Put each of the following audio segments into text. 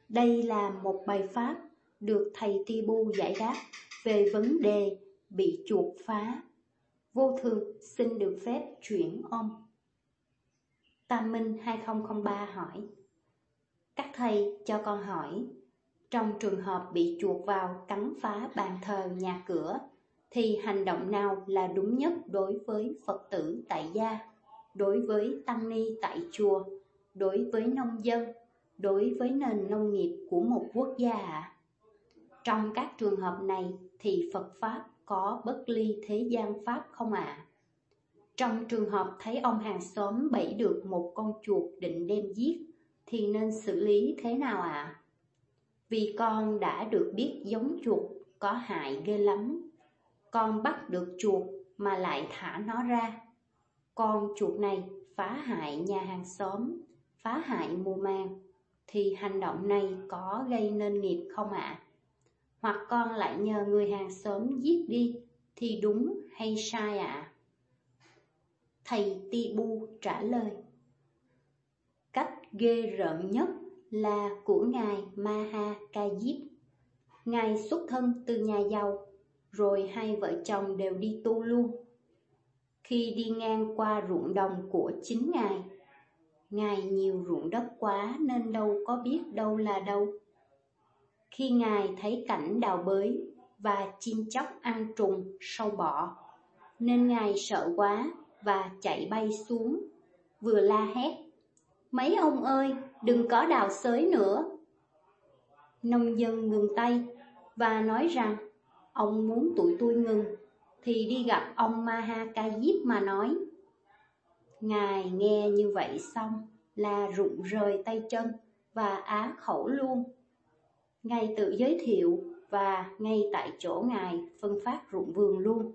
Đây là một bài pháp được thầy Ti Bu giải đáp về vấn đề bị chuột phá. Vô thường xin được phép chuyển ông. Tam Minh 2003 hỏi: các thầy cho con hỏi, trong trường hợp bị chuột vào cắn phá bàn thờ nhà cửa, thì hành động nào là đúng nhất đối với Phật tử tại gia, đối với tăng ni tại chùa, đối với nông dân, đối với nền nông nghiệp của một quốc gia ạ? Trong các trường hợp này thì Phật Pháp có bất ly thế gian Pháp không ạ? Trong trường hợp thấy ông hàng xóm bẫy được một con chuột định đem giết, thì nên xử lý thế nào ạ? Vì con đã được biết giống chuột có hại ghê lắm. Con bắt được chuột mà lại thả nó ra. Con chuột này phá hại nhà hàng xóm, phá hại mùa màng, thì hành động này có gây nên nghiệp không ạ? Hoặc con lại nhờ người hàng xóm giết đi, thì đúng hay sai ạ? Thầy Ti Bu trả lời: cách ghê rợn nhất là của Ngài Maha Ca Diếp. Ngài xuất thân từ nhà giàu, rồi hai vợ chồng đều đi tu luôn. Khi đi ngang qua ruộng đồng của chính Ngài nhiều ruộng đất quá nên đâu có biết đâu là đâu. Khi Ngài thấy cảnh đào bới và chim chóc ăn trùng, sâu bọ, nên Ngài sợ quá và chạy bay xuống, vừa la hét: mấy ông ơi, đừng có đào xới nữa. Nông dân ngừng tay và nói rằng ông muốn tụi tôi ngừng thì đi gặp ông Maha Ca Diếp mà nói. Ngài nghe như vậy xong là rụng rời tay chân và á khẩu luôn. Ngài tự giới thiệu và ngay tại chỗ Ngài phân phát ruộng vườn luôn.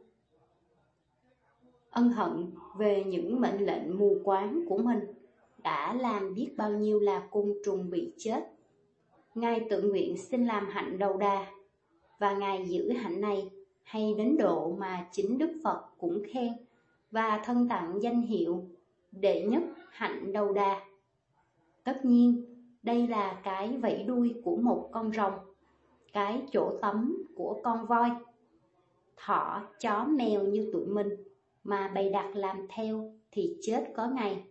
Ân hận về những mệnh lệnh mù quáng của mình đã làm biết bao nhiêu là côn trùng bị chết. Ngài tự nguyện xin làm hạnh đầu đà, và Ngài giữ hạnh này hay đến độ mà chính Đức Phật cũng khen và thân tặng danh hiệu đệ nhất hạnh đầu đà. Tất nhiên, đây là cái vẫy đuôi của một con rồng, cái chỗ tắm của con voi. Thỏ, chó, mèo như tụi mình mà bày đặt làm theo thì chết có ngày.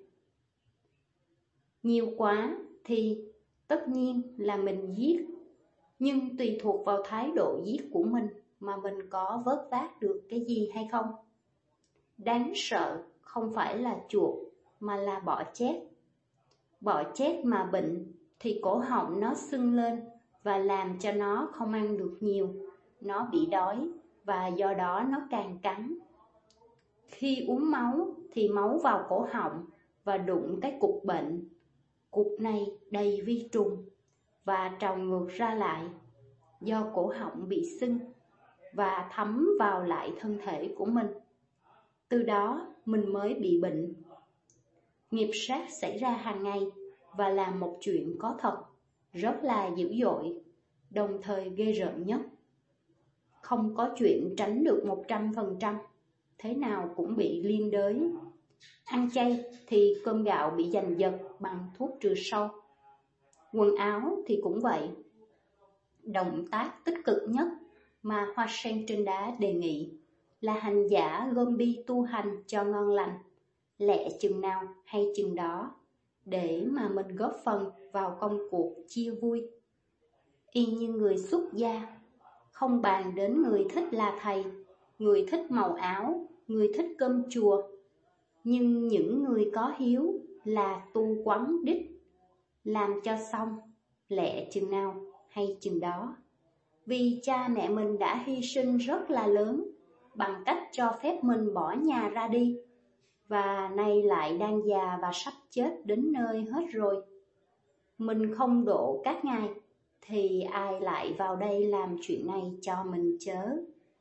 Nhiều quá thì tất nhiên là mình giết, nhưng tùy thuộc vào thái độ giết của mình mà mình có vớt vát được cái gì hay không. Đáng sợ không phải là chuột mà là bọ chét. Bọ chét mà bệnh thì cổ họng nó sưng lên và làm cho nó không ăn được nhiều, nó bị đói và do đó nó càng cắn. Khi uống máu thì máu vào cổ họng và đụng cái cục bệnh. Cục này đầy vi trùng và trào ngược ra lại do cổ họng bị sưng và thấm vào lại thân thể của mình. Từ đó mình mới bị bệnh. Nghiệp sát xảy ra hàng ngày và là một chuyện có thật, rất là dữ dội, đồng thời ghê rợn nhất. Không có chuyện tránh được 100%, thế nào cũng bị liên đới. Ăn chay thì cơm gạo bị giành giật bằng thuốc trừ sâu. Quần áo thì cũng vậy. Động tác tích cực nhất mà Hoa Sen trên đá đề nghị là hành giả gom bi tu hành cho ngon lành, lẹ chừng nào hay chừng đó, để mà mình góp phần vào công cuộc chia vui. Y như người xuất gia, không bàn đến người thích là thầy, người thích màu áo, người thích cơm chùa, nhưng những người có hiếu là tu quán đích, làm cho xong, lẹ chừng nào hay chừng đó. Vì cha mẹ mình đã hy sinh rất là lớn bằng cách cho phép mình bỏ nhà ra đi, và nay lại đang già và sắp chết đến nơi hết rồi. Mình không độ các ngài thì ai lại vào đây làm chuyện này cho mình chớ?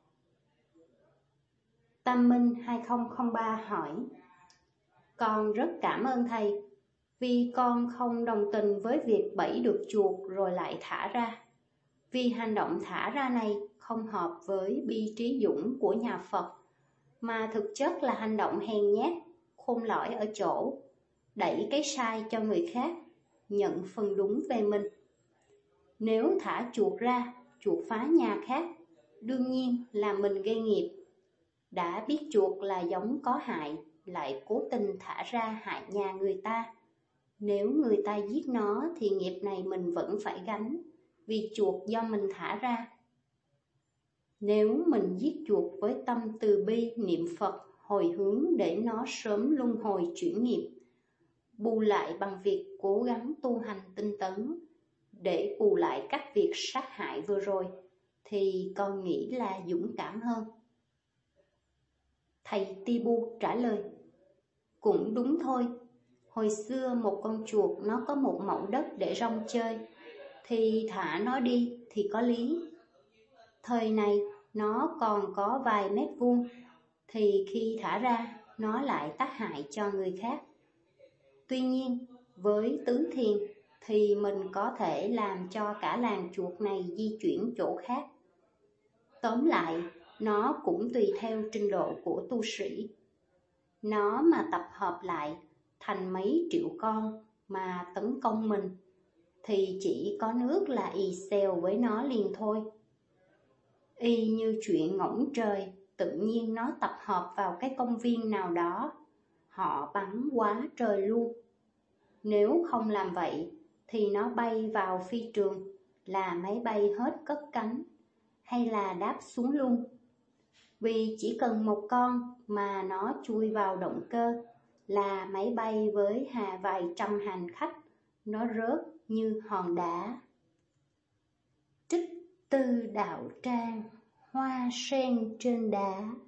Tam Minh 2003 hỏi: con rất cảm ơn thầy, vì con không đồng tình với việc bẫy được chuột rồi lại thả ra. Vì hành động thả ra này không hợp với bi trí dũng của nhà Phật, mà thực chất là hành động hèn nhát, khôn lỏi ở chỗ đẩy cái sai cho người khác, nhận phần đúng về mình. Nếu thả chuột ra, chuột phá nhà khác, đương nhiên là mình gây nghiệp. Đã biết chuột là giống có hại, lại cố tình thả ra hại nhà người ta. Nếu người ta giết nó thì nghiệp này mình vẫn phải gánh, vì chuột do mình thả ra. Nếu mình giết chuột với tâm từ bi niệm Phật, hồi hướng để nó sớm luân hồi chuyển nghiệp, bù lại bằng việc cố gắng tu hành tinh tấn, để bù lại các việc sát hại vừa rồi, thì con nghĩ là dũng cảm hơn. Thầy Tibu trả lời, cũng đúng thôi. Hồi xưa một con chuột nó có một mẩu đất để rong chơi, thì thả nó đi thì có lý. Thời này nó còn có vài mét vuông, thì khi thả ra nó lại tác hại cho người khác. Tuy nhiên, với tứ thiền thì mình có thể làm cho cả làng chuột này di chuyển chỗ khác. Tóm lại, nó cũng tùy theo trình độ của tu sĩ. Nó mà tập hợp lại thành mấy triệu con mà tấn công mình, thì chỉ có nước là ì xèo với nó liền thôi. Y như chuyện ngỗng trời, tự nhiên nó tập hợp vào cái công viên nào đó, họ bắn quá trời luôn. Nếu không làm vậy, thì nó bay vào phi trường, là máy bay hết cất cánh, hay là đáp xuống luôn. Vì chỉ cần một con mà nó chui vào động cơ, là máy bay với vài trăm hành khách, nó rớt như hòn đá. Trích từ đạo tràng, hoa sen trên đá.